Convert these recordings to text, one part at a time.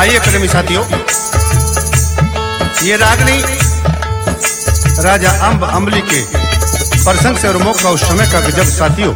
आइए प्रेमी साथियों, ये रागनी राजा अंब अम्बली के प्रसंग से और मौका उस समय का गजब साथियों।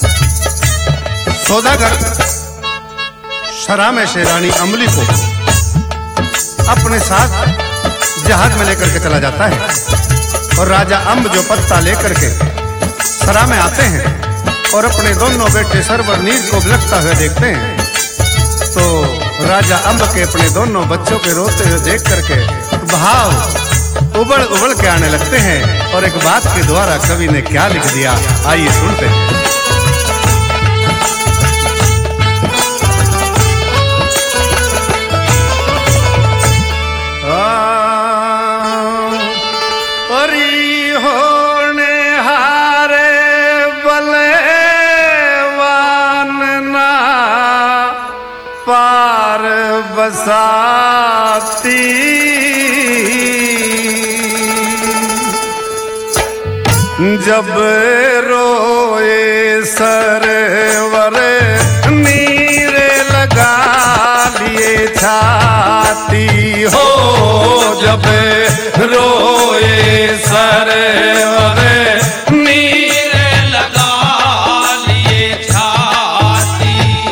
सौदागर शरा में से रानी अम्बली को अपने साथ जहाज में लेकर के चला जाता है और राजा अंब जो पत्ता लेकर के सरा में आते हैं और अपने दोनों बेटे सरवर नीर को बिलखता हुए देखते हैं, तो राजा अंब के अपने दोनों बच्चों के रोते हुए देख करके भाव उबड़ उबड़ के आने लगते हैं। और एक बात के द्वारा कवि ने क्या लिख दिया, आइए सुनते हैं। पार बसाती जब रोए सरवर नीर लगा लिए छाती हो, जब रोए सरवर नीर लगा लिए छाती।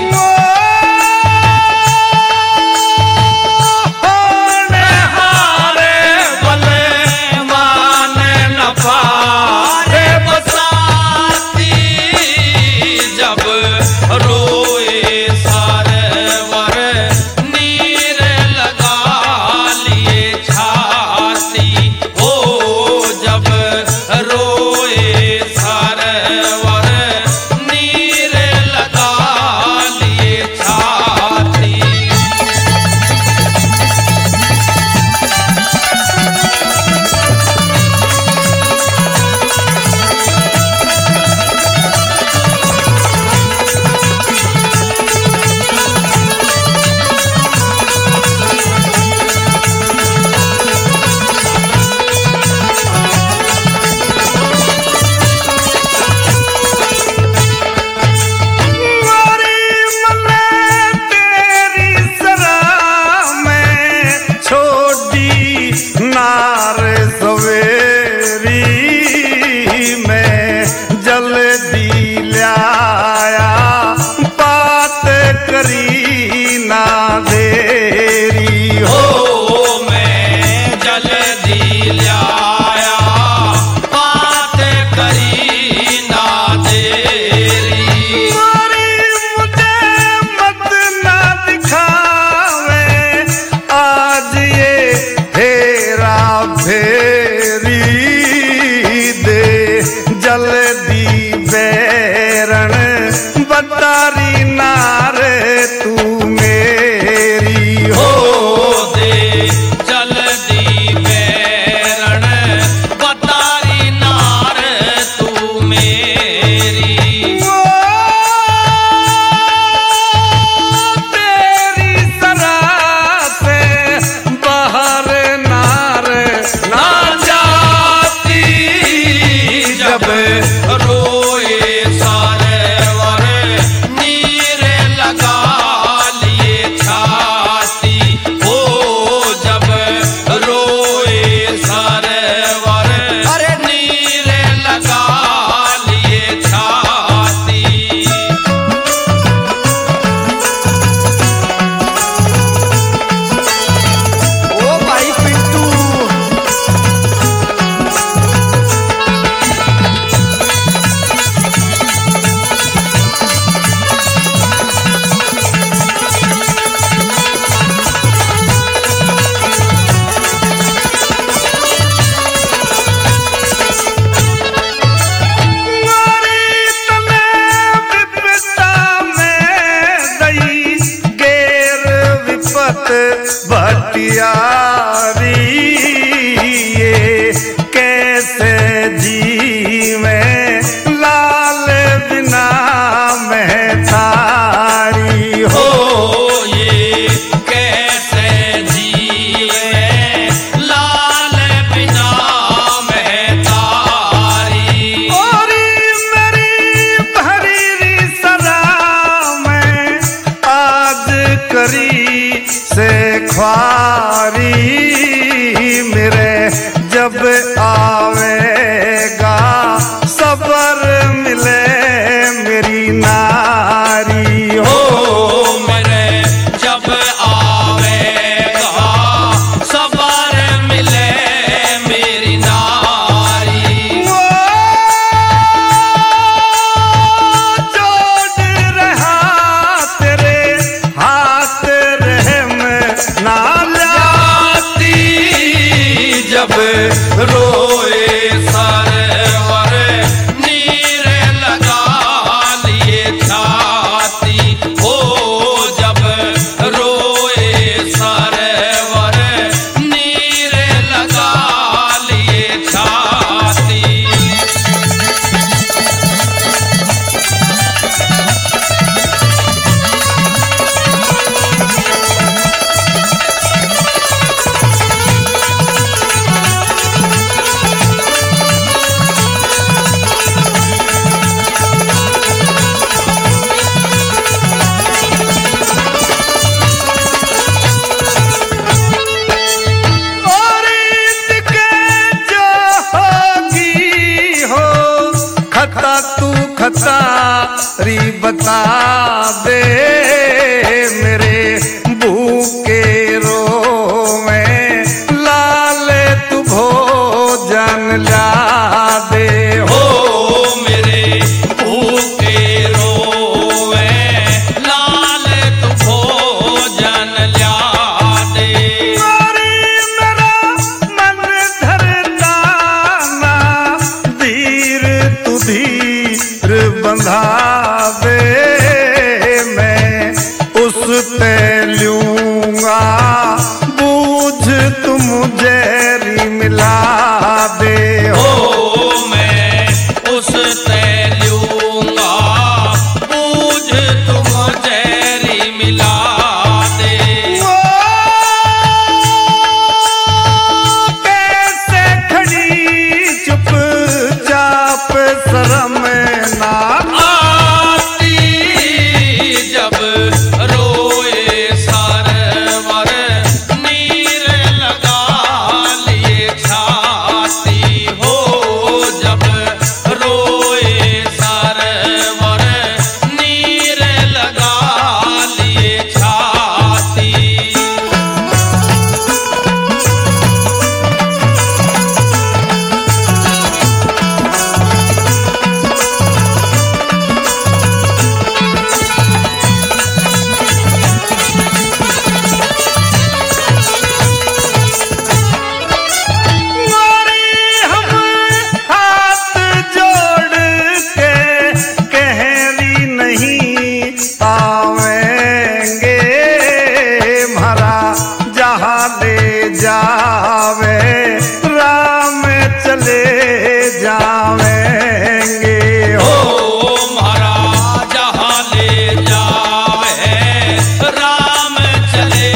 भटियारी ये कैसे जीवे लाल बिना मैं तारी हो, ये कैसे जीवे लाल बिना मैं तारी। और मेरी भरी सरा में आज करी से आवेगा सबर मिले मेरी नारी हो। मेरे जब आवेगा सबर मिले मेरी नारी। वो जोड़ रहा तेरे हाथ रहम ना जाती जब रोए सरवर नीर लगा लिए छाती हो। जब रोए सरवर नीर लगा लिए छाती। और इसके जो होगी हो खता तू खतारी बता दे मेरे भूखे रोवे लाल तू भोजन ला दे हो। हो मेरे भूखे रोवे लाल तू भोजन ला दे। मेरा मन धरना ना धीर तू धीर बंधा दे मैं उस ते लूंगा बूझ तू मुझे री मिला दे हो। हो मैं उस ते लूंगा बूझ तुम जैरी मिला दे। वो कैसे खड़ी चुपचाप शर्म ना आती जब रोए सरवर नीर लगा लिए छाती हो। जब रोए सरवर नीर लगा लिए छाती। गोरी हम हाथ जोड़ के कहरी नहीं आवेंगे भरा जहाँ ले जावे राम चले जावेंगे हो। ओ महाराज जहाँ ले जावे राम चले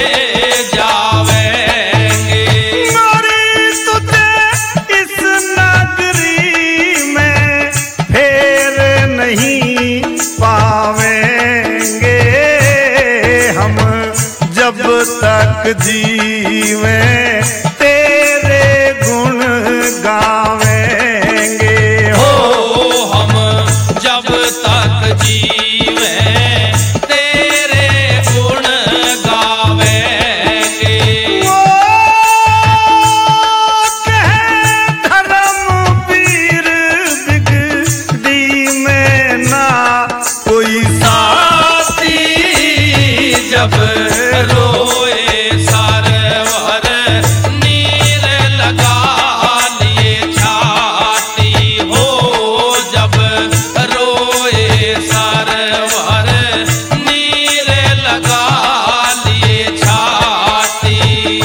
जावेंगे। गोरी तुझे इस नगरी में फेर नहीं पावेंगे हम जब तक जीवे तेरे गुण गावेंगे हो। हो हम जब तक जीवे तेरे गुण गावेंगे। वो कहे धर्मवीर बिगड़ी में ना कोई साथी जब रोए सरवर नीर लगा लिए छाती हो। जब रोए सरवर नीर लगा लिए छाती।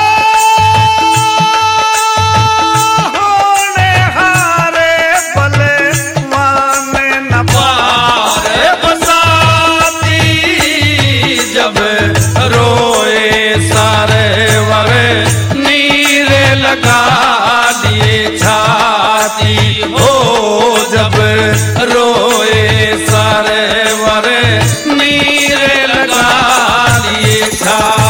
होने हारे भले माने न पार बसाती जब रोए सरवर नीर लगा लिए छाती हो। जब रोए सरवर नीर लगा लिए छाती।